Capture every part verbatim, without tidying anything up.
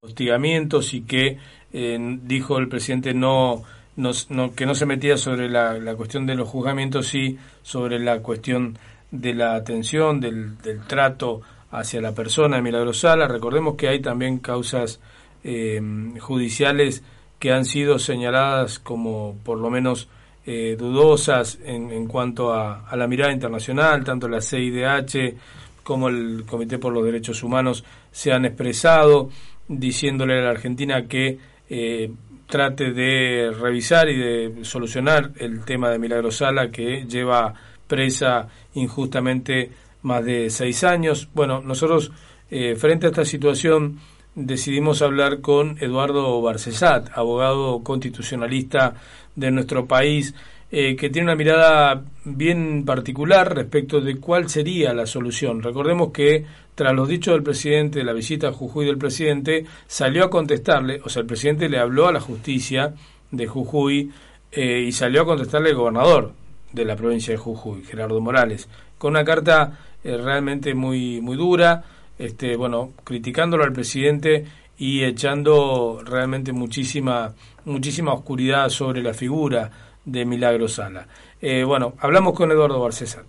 hostigamientos y que eh, dijo el presidente no, no, no que no se metía sobre la, la cuestión de los juzgamientos, y sobre la cuestión de la atención, del, del trato hacia la persona de Milagro Sala. Recordemos que hay también causas eh, judiciales que han sido señaladas como por lo menos eh, dudosas en, en cuanto a, a la mirada internacional. Tanto la C I D H como el Comité por los Derechos Humanos se han expresado diciéndole a la Argentina que eh, trate de revisar y de solucionar el tema de Milagro Sala, que lleva presa injustamente más de seis años. Bueno, nosotros eh, frente a esta situación decidimos hablar con Eduardo Barcesat, abogado constitucionalista de nuestro país, eh, que tiene una mirada bien particular respecto de cuál sería la solución. Recordemos que tras los dichos del presidente, de la visita a Jujuy del presidente, salió a contestarle, o sea, el presidente le habló a la justicia de Jujuy eh, y salió a contestarle el gobernador de la provincia de Jujuy, Gerardo Morales, con una carta eh, realmente muy muy dura, este bueno, criticándolo al presidente y echando realmente muchísima muchísima oscuridad sobre la figura de Milagro Sala. Eh, bueno, hablamos con Eduardo Barcesat.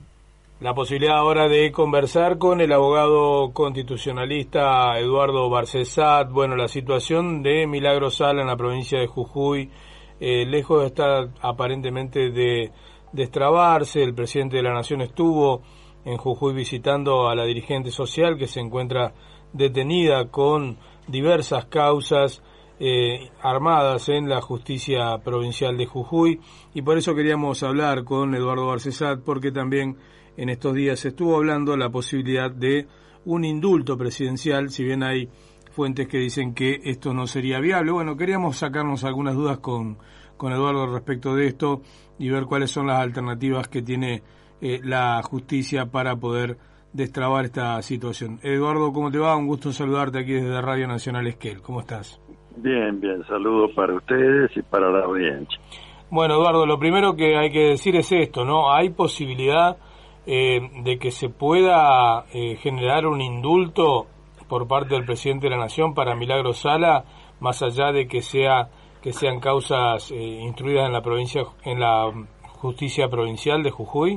La posibilidad ahora de conversar con el abogado constitucionalista Eduardo Barcesat. Bueno, la situación de Milagro Sala en la provincia de Jujuy, eh, lejos de estar aparentemente de destrabarse. El presidente de la Nación estuvo en Jujuy visitando a la dirigente social que se encuentra detenida con diversas causas eh, armadas en la justicia provincial de Jujuy, y por eso queríamos hablar con Eduardo Barcesat, porque también en estos días se estuvo hablando la posibilidad de un indulto presidencial, si bien hay fuentes que dicen que esto no sería viable. Bueno, queríamos sacarnos algunas dudas con, con Eduardo respecto de esto y ver cuáles son las alternativas que tiene eh, la justicia para poder destrabar esta situación. Eduardo, ¿cómo te va? Un gusto saludarte aquí desde Radio Nacional Esquel. ¿Cómo estás? Bien, bien. Saludos para ustedes y para la audiencia. Bueno, Eduardo, lo primero que hay que decir es esto, ¿no? ¿Hay posibilidad eh, de que se pueda eh, generar un indulto por parte del presidente de la Nación para Milagro Sala, más allá de que sea que sean causas eh, instruidas en la provincia, en la justicia provincial de Jujuy?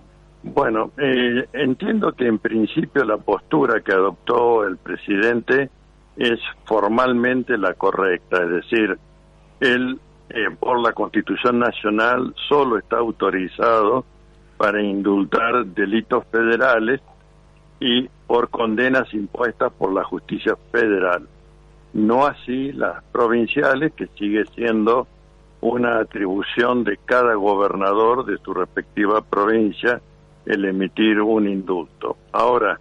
Bueno, eh, entiendo que en principio la postura que adoptó el presidente es formalmente la correcta, es decir, él eh, por la Constitución Nacional solo está autorizado para indultar delitos federales y por condenas impuestas por la justicia federal. No así las provinciales, que sigue siendo una atribución de cada gobernador de su respectiva provincia el emitir un indulto. Ahora,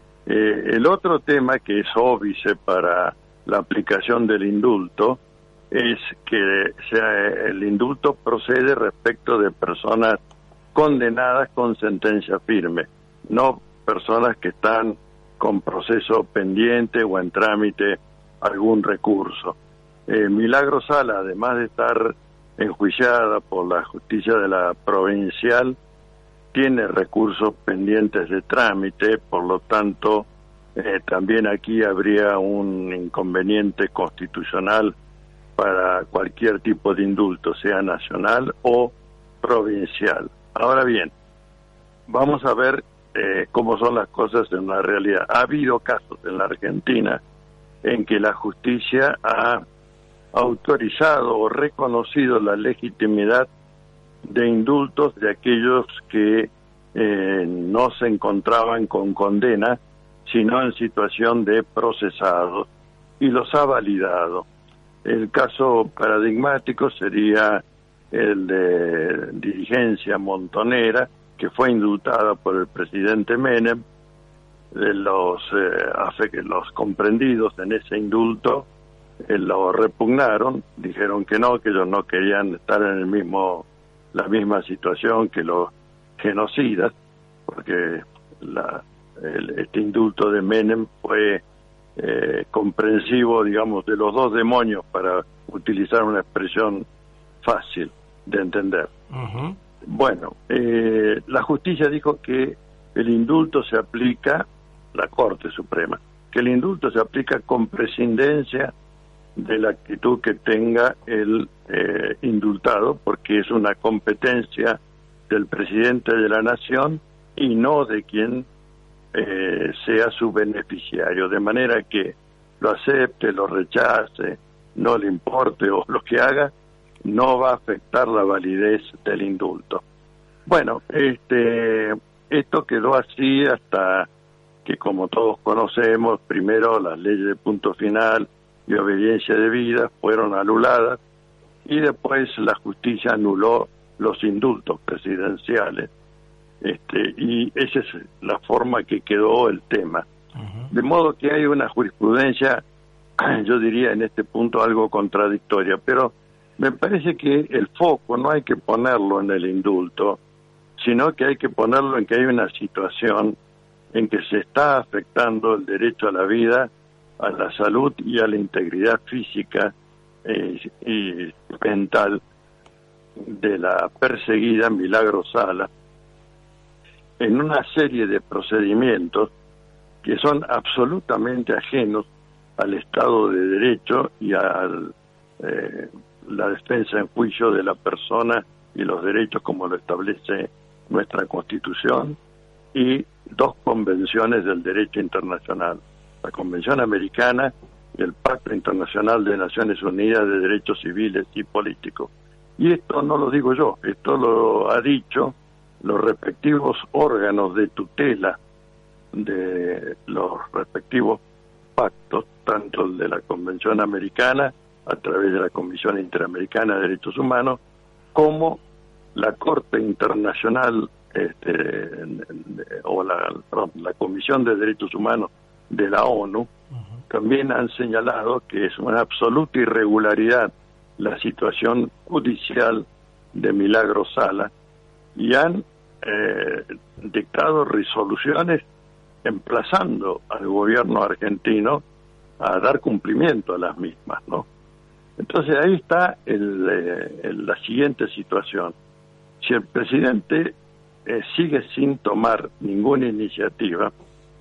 eh, el otro tema que es óbice para la aplicación del indulto es que sea, el indulto procede respecto de personas condenadas con sentencia firme, no personas que están con proceso pendiente o en trámite algún recurso. Eh, Milagro Sala, además de estar enjuiciada por la justicia de la provincial, tiene recursos pendientes de trámite, por lo tanto, eh, también aquí habría un inconveniente constitucional para cualquier tipo de indulto, sea nacional o provincial. Ahora bien, vamos a ver eh, cómo son las cosas en la realidad. Ha habido casos en la Argentina en que la justicia ha autorizado o reconocido la legitimidad de indultos de aquellos que eh, no se encontraban con condena, sino en situación de procesados, y los ha validado. El caso paradigmático sería el de dirigencia montonera, que fue indultada por el presidente Menem. De los, eh, los comprendidos en ese indulto eh, lo repugnaron, dijeron que no, que ellos no querían estar en el mismo la misma situación que los genocidas, porque la, el, este indulto de Menem fue eh, comprensivo, digamos, de los dos demonios, para utilizar una expresión fácil de entender. Uh-huh. Bueno, eh, la justicia dijo que el indulto se aplica, la Corte Suprema, que el indulto se aplica con prescindencia de la actitud que tenga el eh, indultado, porque es una competencia del presidente de la nación y no de quien eh, sea su beneficiario, de manera que lo acepte, lo rechace, no le importe o lo que haga, no va a afectar la validez del indulto. Bueno, este, esto quedó así hasta que, como todos conocemos, primero las leyes de punto final y obediencia debida fueron anuladas y después la justicia anuló los indultos presidenciales, este, y esa es la forma que quedó el tema. Uh-huh. De modo que hay una jurisprudencia, yo diría en este punto algo contradictoria, pero me parece que el foco no hay que ponerlo en el indulto, sino que hay que ponerlo en que hay una situación en que se está afectando el derecho a la vida, a la salud y a la integridad física eh, y mental de la perseguida Milagro Sala, en una serie de procedimientos que son absolutamente ajenos al Estado de Derecho y a eh, la defensa en juicio de la persona y los derechos como lo establece nuestra Constitución y dos convenciones del derecho internacional, la Convención Americana y el Pacto Internacional de Naciones Unidas de Derechos Civiles y Políticos. Y esto no lo digo yo, esto lo ha dicho los respectivos órganos de tutela de los respectivos pactos, tanto el de la Convención Americana, a través de la Comisión Interamericana de Derechos Humanos, como la Corte Internacional este, o la, perdón, la Comisión de Derechos Humanos de la ONU, uh-huh. también han señalado que es una absoluta irregularidad la situación judicial de Milagro Sala y han eh, dictado resoluciones emplazando al gobierno argentino a dar cumplimiento a las mismas, ¿no? Entonces ahí está el, eh, el, la siguiente situación. Si el presidente eh, sigue sin tomar ninguna iniciativa,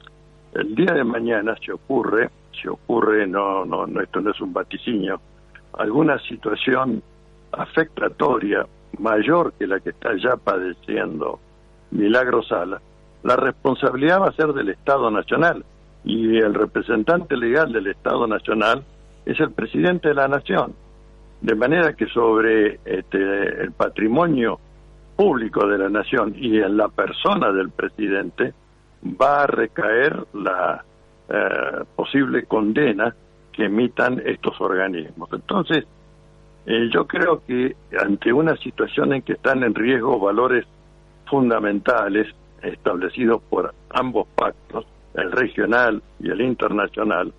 el día de mañana se ocurre, se ocurre, no, no, no, esto no es un vaticinio, alguna situación afectatoria mayor que la que está ya padeciendo Milagro Sala, la responsabilidad va a ser del Estado Nacional y el representante legal del Estado Nacional es el presidente de la Nación, de manera que sobre este, el patrimonio público de la Nación y en la persona del presidente va a recaer la eh, posible condena que emitan estos organismos. Entonces, eh, yo creo que ante una situación en que están en riesgo valores fundamentales establecidos por ambos pactos, el regional y el internacional,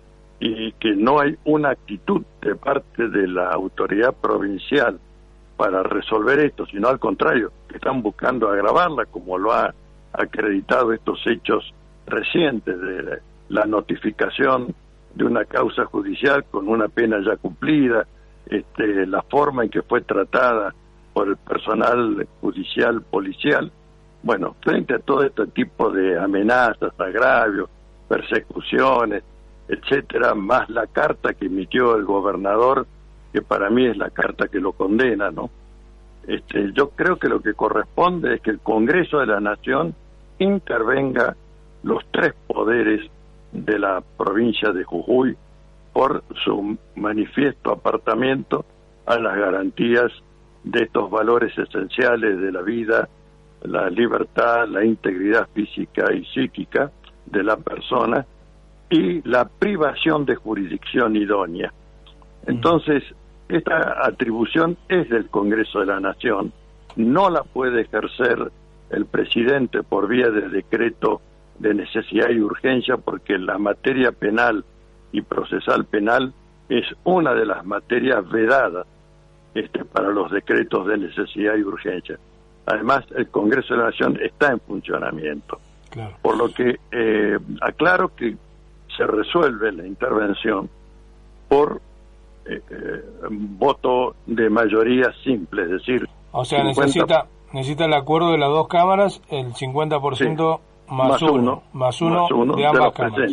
y que no hay una actitud de parte de la autoridad provincial para resolver esto, sino al contrario, que están buscando agravarla, como lo ha acreditado estos hechos recientes de la notificación de una causa judicial con una pena ya cumplida, este, la forma en que fue tratada por el personal judicial, policial. Bueno, frente a todo este tipo de amenazas, agravios, persecuciones, etcétera, más la carta que emitió el gobernador, que para mí es la carta que lo condena, ¿no? Este, yo creo que lo que corresponde es que el Congreso de la Nación intervenga los tres poderes de la provincia de Jujuy por su manifiesto apartamiento a las garantías de estos valores esenciales de la vida, la libertad, la integridad física y psíquica de la persona y la privación de jurisdicción idónea. Entonces, esta atribución es del Congreso de la Nación, no la puede ejercer el presidente por vía de decreto de necesidad y urgencia, porque la materia penal y procesal penal es una de las materias vedadas este, para los decretos de necesidad y urgencia. Además, el Congreso de la Nación está en funcionamiento. Claro. Por lo que eh, aclaro que se resuelve la intervención por eh, eh, voto de mayoría simple, es decir... O sea, cincuenta... necesita necesita el acuerdo de las dos cámaras, el cincuenta por ciento sí, más, más uno, más uno, más uno de ambas de cámaras. Presentes.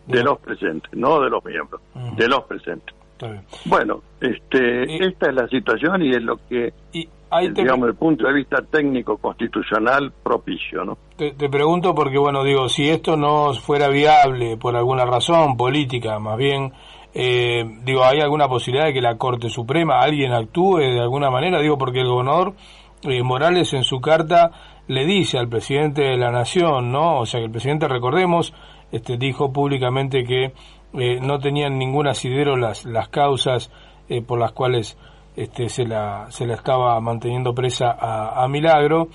de los presentes, no de los miembros, uh-huh. de los presentes. Bueno, este, y, esta es la situación y es lo que, y ahí te, digamos, desde el punto de vista técnico constitucional propicio, ¿no? Te, te pregunto porque, bueno, digo, si esto no fuera viable por alguna razón política, más bien, eh, digo, ¿hay alguna posibilidad de que la Corte Suprema, alguien actúe de alguna manera? Digo, porque el gobernador eh, Morales en su carta le dice al presidente de la Nación, ¿no? O sea, que el presidente, recordemos, este, dijo públicamente que eh, no tenían ningún asidero las las causas eh, por las cuales este, se la se la estaba manteniendo presa a, a Milagro,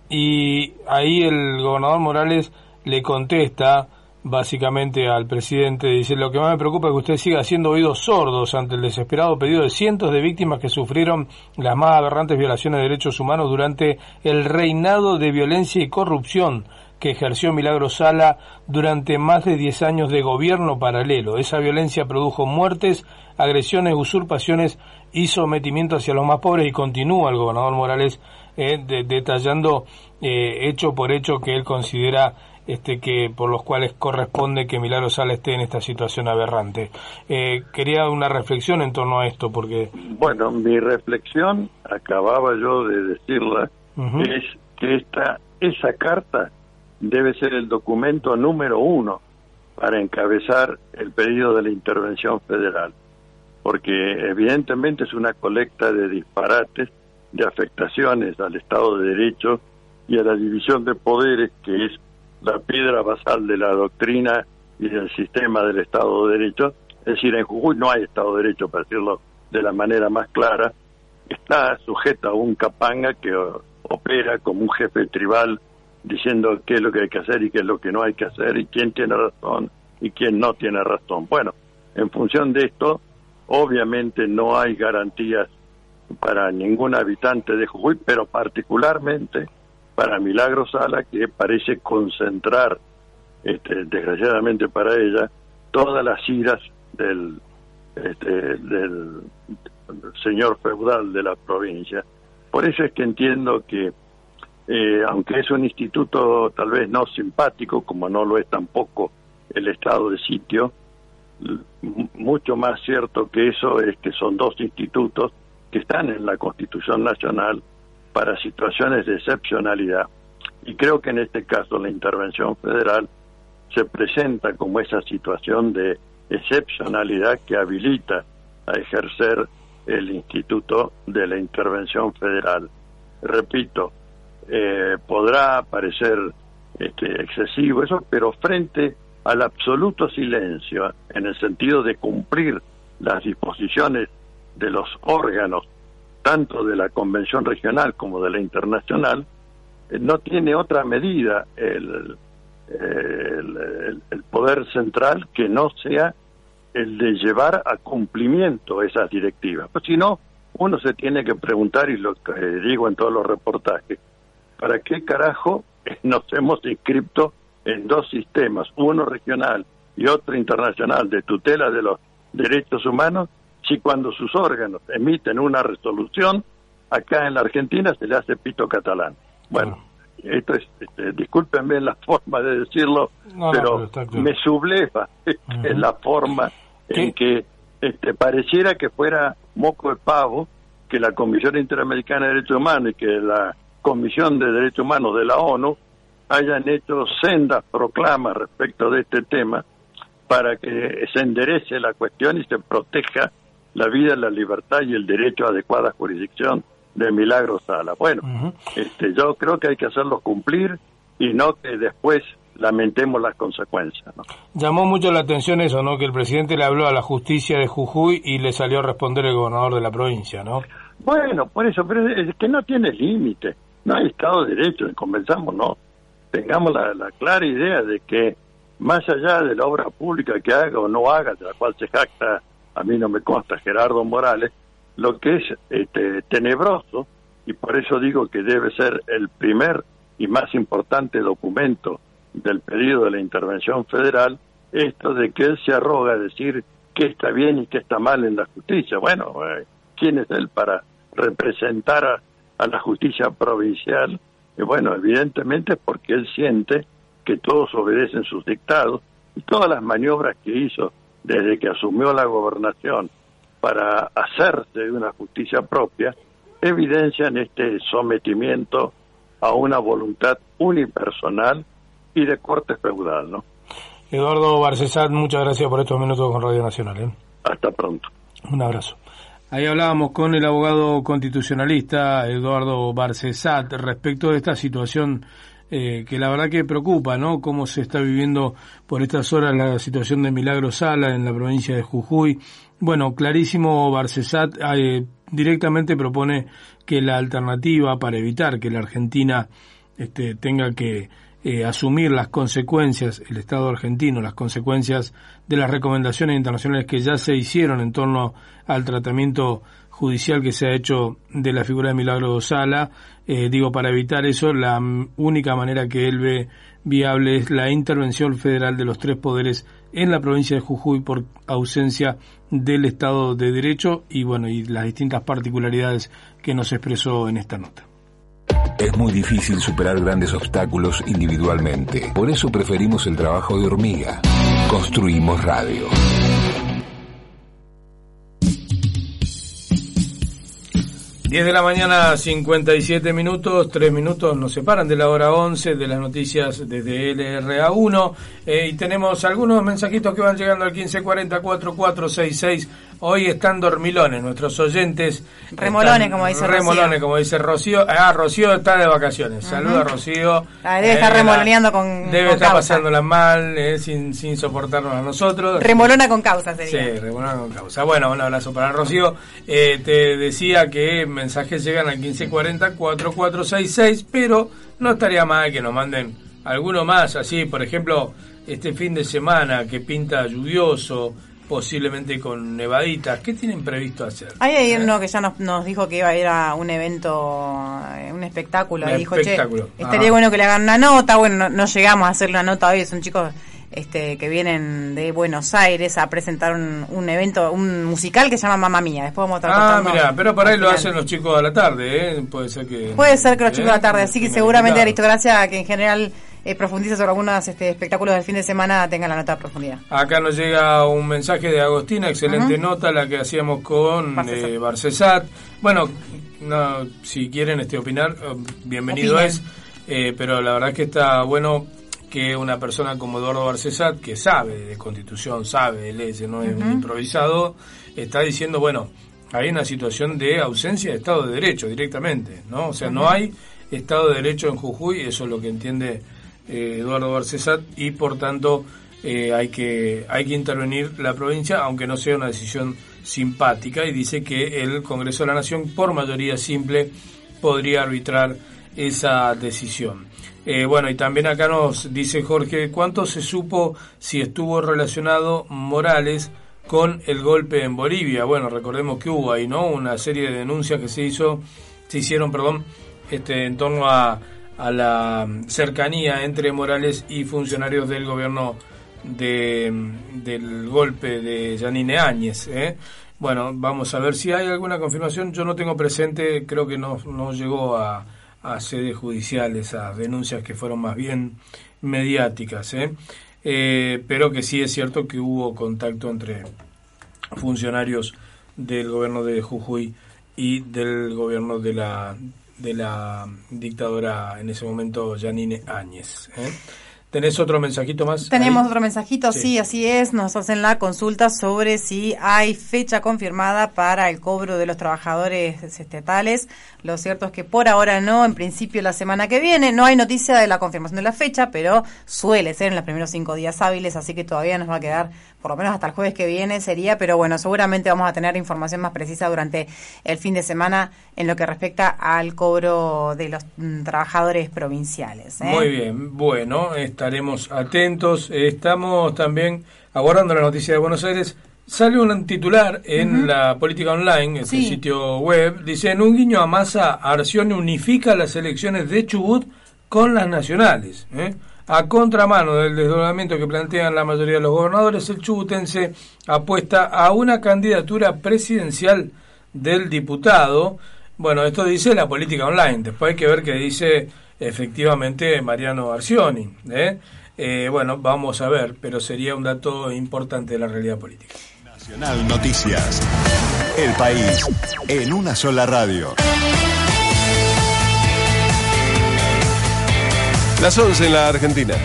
y ahí el gobernador Morales le contesta básicamente al presidente, dice: lo que más me preocupa es que usted siga haciendo oídos sordos ante el desesperado pedido de cientos de víctimas que sufrieron las más aberrantes violaciones de derechos humanos durante el reinado de violencia y corrupción que ejerció Milagro Sala durante más de diez años de gobierno paralelo. Esa violencia produjo muertes, agresiones, usurpaciones y sometimiento hacia los más pobres, y continúa el gobernador Morales eh, de, detallando eh, hecho por hecho que él considera este que por los cuales corresponde que Milagro Sala esté en esta situación aberrante. Eh, quería una reflexión en torno a esto, porque... Bueno, mi reflexión, acababa yo de decirla, uh-huh. es que esta esa carta debe ser el documento número uno para encabezar el pedido de la intervención federal, porque evidentemente es una colecta de disparates, de afectaciones al Estado de Derecho y a la división de poderes, que es la piedra basal de la doctrina y del sistema del Estado de Derecho. Es decir, en Jujuy no hay Estado de Derecho, para decirlo de la manera más clara. Está sujeta a un capanga que opera como un jefe tribal, diciendo qué es lo que hay que hacer y qué es lo que no hay que hacer, y quién tiene razón y quién no tiene razón. Bueno, en función de esto, obviamente no hay garantías para ningún habitante de Jujuy, pero particularmente para Milagro Sala, que parece concentrar, este, desgraciadamente para ella, todas las iras del, este, del señor feudal de la provincia. Por eso es que entiendo que Eh, aunque es un instituto tal vez no simpático, como no lo es tampoco el estado de sitio, m- mucho más cierto que eso es que son dos institutos que están en la Constitución Nacional para situaciones de excepcionalidad, y creo que en este caso la intervención federal se presenta como esa situación de excepcionalidad que habilita a ejercer el instituto de la intervención federal. Repito, Eh, podrá parecer este, excesivo eso, pero frente al absoluto silencio, en el sentido de cumplir las disposiciones de los órganos, tanto de la Convención Regional como de la Internacional, eh, no tiene otra medida el, el, el, el poder central que no sea el de llevar a cumplimiento esas directivas. Pues si no, uno se tiene que preguntar, y lo que digo en todos los reportajes, ¿para qué carajo nos hemos inscrito en dos sistemas, uno regional y otro internacional, de tutela de los derechos humanos, si cuando sus órganos emiten una resolución, acá en la Argentina se le hace pito catalán? Bueno, esto es, este, discúlpenme la forma de decirlo, no, pero, no, pero me subleva uh-huh. en la forma en ¿Qué? que este, pareciera que fuera moco de pavo que la Comisión Interamericana de Derechos Humanos y que la Comisión de Derechos Humanos de la ONU hayan hecho sendas proclamas respecto de este tema para que se enderece la cuestión y se proteja la vida, la libertad y el derecho a adecuada jurisdicción de Milagro Sala. Bueno, uh-huh. este, yo creo que hay que hacerlos cumplir y no que después lamentemos las consecuencias, ¿no? Llamó mucho la atención eso, ¿no? Que el presidente le habló a la justicia de Jujuy y le salió a responder el gobernador de la provincia, ¿no? Bueno, por eso, pero es que no tiene límite. No hay Estado de Derecho, convenzamos, no. Tengamos la, la clara idea de que, más allá de la obra pública que haga o no haga, de la cual se jacta, a mí no me consta, Gerardo Morales, lo que es este, tenebroso, y por eso digo que debe ser el primer y más importante documento del pedido de la intervención federal, esto de que él se arroga a decir qué está bien y qué está mal en la justicia. Bueno, eh, ¿quién es él para representar a a la justicia provincial? Y bueno, evidentemente porque él siente que todos obedecen sus dictados, todas las maniobras que hizo desde que asumió la gobernación para hacerse de una justicia propia, evidencian este sometimiento a una voluntad unipersonal y de corte feudal, ¿no? Eduardo Barcesat, muchas gracias por estos minutos con Radio Nacional, ¿eh? Hasta pronto. Un abrazo. Ahí hablábamos con el abogado constitucionalista Eduardo Barcesat respecto de esta situación eh, que la verdad que preocupa, ¿no? Cómo se está viviendo por estas horas la situación de Milagro Sala en la provincia de Jujuy. Bueno, clarísimo, Barcesat eh, directamente propone que la alternativa para evitar que la Argentina este, tenga que eh, asumir las consecuencias, el Estado argentino, las consecuencias de las recomendaciones internacionales que ya se hicieron en torno al tratamiento judicial que se ha hecho de la figura de Milagro Sala, eh, digo, para evitar eso, la única manera que él ve viable es la intervención federal de los tres poderes en la provincia de Jujuy por ausencia del Estado de Derecho y bueno, y las distintas particularidades que nos expresó en esta nota. Es muy difícil superar grandes obstáculos individualmente. Por eso preferimos el trabajo de hormiga. Construimos radio. diez de la mañana, cincuenta y siete minutos, tres minutos nos separan de la hora once de las noticias desde L R A uno, eh, y tenemos algunos mensajitos que van llegando al quince cuarenta, cuarenta y cuatro sesenta y seis. Hoy están dormilones nuestros oyentes. Remolones, como dice Rocío. Remolones, como dice Rocío. Ah, Rocío está de vacaciones. Uh-huh. Saluda a Rocío. Ah, debe eh, estar remoloneando con Debe con estar causa. pasándola mal, eh, sin, sin soportarnos a nosotros. Remolona con causa sería. Sí, remolona con causa. Bueno, un abrazo para Rocío. Eh, te decía que mensajes llegan al quince cuarenta, cuarenta y cuatro sesenta y seis, pero no estaría mal que nos manden alguno más, así, por ejemplo, este fin de semana que pinta lluvioso, posiblemente con nevaditas. ¿Qué tienen previsto hacer? Hay ahí uno que ya nos, nos dijo que iba a ir a un evento, un espectáculo. Un y dijo, espectáculo. Che, estaría bueno que le hagan una nota. Bueno, no, no llegamos a hacerle una nota hoy. Son chicos este, que vienen de Buenos Aires a presentar un, un evento, un musical que se llama Mamma Mía. Después vamos a estar Ah, contando mira, pero por ahí lo final. hacen los chicos a la tarde, ¿eh? Puede ser que... Puede ser que los ¿eh? chicos a la tarde. Así que seguramente Aristocracia, que en general... Eh, profundiza sobre algunos este, espectáculos del fin de semana, tenga la nota a profundidad. Acá nos llega un mensaje de Agostina, excelente uh-huh. nota la que hacíamos con Barcesat. Eh, Barcesat. Bueno, no, si quieren este opinar, bienvenido Opinen. es, eh, pero la verdad es que está bueno que una persona como Eduardo Barcesat, que sabe de Constitución, sabe de leyes, no es uh-huh. un improvisado, está diciendo, bueno, hay una situación de ausencia de Estado de Derecho directamente, ¿no? O sea, uh-huh. no hay Estado de Derecho en Jujuy, eso es lo que entiende Eh, Eduardo Barcesat, y por tanto eh, hay que hay que intervenir la provincia, aunque no sea una decisión simpática, y dice que el Congreso de la Nación por mayoría simple podría arbitrar esa decisión. Eh, bueno, y también acá nos dice Jorge, ¿cuánto se supo si estuvo relacionado Morales con el golpe en Bolivia? Bueno, recordemos que hubo ahí, ¿no?, una serie de denuncias que se hizo se hicieron, perdón, este en torno a a la cercanía entre Morales y funcionarios del gobierno de del golpe de Yanine Áñez, ¿eh? Bueno, vamos a ver si hay alguna confirmación. Yo no tengo presente, creo que no, no llegó a, a sede judicial esas denuncias que fueron más bien mediáticas, ¿eh? Eh, pero que sí es cierto que hubo contacto entre funcionarios del gobierno de Jujuy y del gobierno de la de la dictadora en ese momento, Yanine Áñez, ¿eh? ¿Tenés otro mensajito más? Tenemos ahí? otro mensajito, sí. sí, así es. Nos hacen la consulta sobre si hay fecha confirmada para el cobro de los trabajadores estatales. Lo cierto es que por ahora no, en principio la semana que viene. No hay noticia de la confirmación de la fecha, pero suele ser en los primeros cinco días hábiles, así que todavía nos va a quedar por lo menos hasta el jueves que viene sería, pero bueno, seguramente vamos a tener información más precisa durante el fin de semana en lo que respecta al cobro de los mm, trabajadores provinciales, ¿eh? Muy bien, bueno, estaremos atentos. Estamos también aguardando la noticia de Buenos Aires. Sale un titular en uh-huh. la Política Online, este sí. sitio web, dice, en un guiño a Massa, Arcioni unifica las elecciones de Chubut con las nacionales, ¿eh? A contramano del desdoblamiento que plantean la mayoría de los gobernadores, el chubutense apuesta a una candidatura presidencial del diputado. Bueno, esto dice la Política Online. Después hay que ver qué dice efectivamente Mariano Arcioni, ¿eh? Eh, bueno, vamos a ver, pero sería un dato importante de la realidad política. Nacional Noticias. El país en una sola radio. Las once en la Argentina.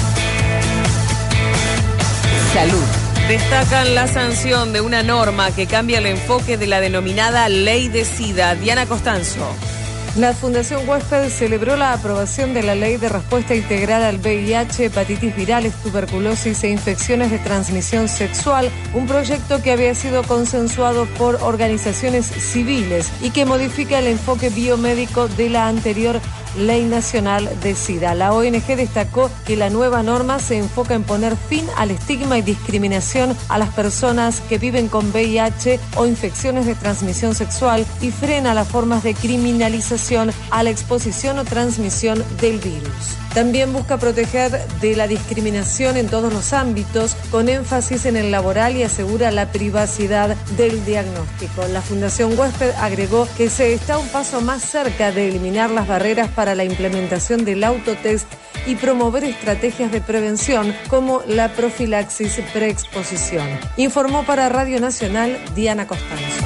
Salud. Destacan la sanción de una norma que cambia el enfoque de la denominada Ley de SIDA. Diana Costanzo. La Fundación Huésped celebró la aprobación de la Ley de Respuesta Integral al V I H, hepatitis virales, tuberculosis e infecciones de transmisión sexual, un proyecto que había sido consensuado por organizaciones civiles y que modifica el enfoque biomédico de la anterior Ley Nacional de SIDA. La O N G destacó que la nueva norma se enfoca en poner fin al estigma y discriminación a las personas que viven con V I H o infecciones de transmisión sexual y frena las formas de criminalización a la exposición o transmisión del virus. También busca proteger de la discriminación en todos los ámbitos, con énfasis en el laboral, y asegura la privacidad del diagnóstico. La Fundación Huésped agregó que se está un paso más cerca de eliminar las barreras para la implementación del autotest y promover estrategias de prevención como la profilaxis preexposición. Informó para Radio Nacional Diana Costanzo.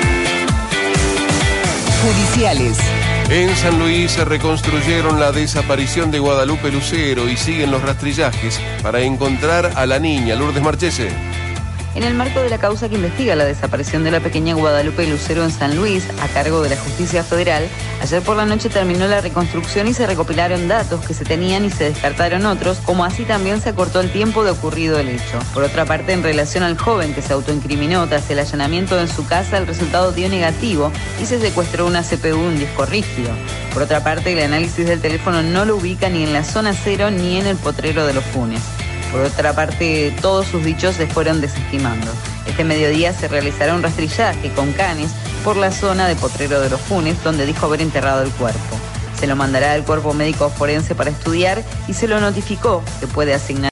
Judiciales. En San Luis se reconstruyeron la desaparición de Guadalupe Lucero y siguen los rastrillajes para encontrar a la niña. Lourdes Marchese. En el marco de la causa que investiga la desaparición de la pequeña Guadalupe Lucero en San Luis, a cargo de la Justicia Federal, ayer por la noche terminó la reconstrucción y se recopilaron datos que se tenían y se descartaron otros, como así también se acortó el tiempo de ocurrido el hecho. Por otra parte, en relación al joven que se autoincriminó tras el allanamiento en su casa, el resultado dio negativo y se secuestró una C P U, un disco rígido. Por otra parte, el análisis del teléfono no lo ubica ni en la zona cero ni en el potrero de los Funes. Por otra parte, todos sus dichos se fueron desestimando. Este mediodía se realizará un rastrillaje con canes por la zona de Potrero de los Funes, donde dijo haber enterrado el cuerpo. Se lo mandará al cuerpo médico forense para estudiar y se lo notificó que puede asignar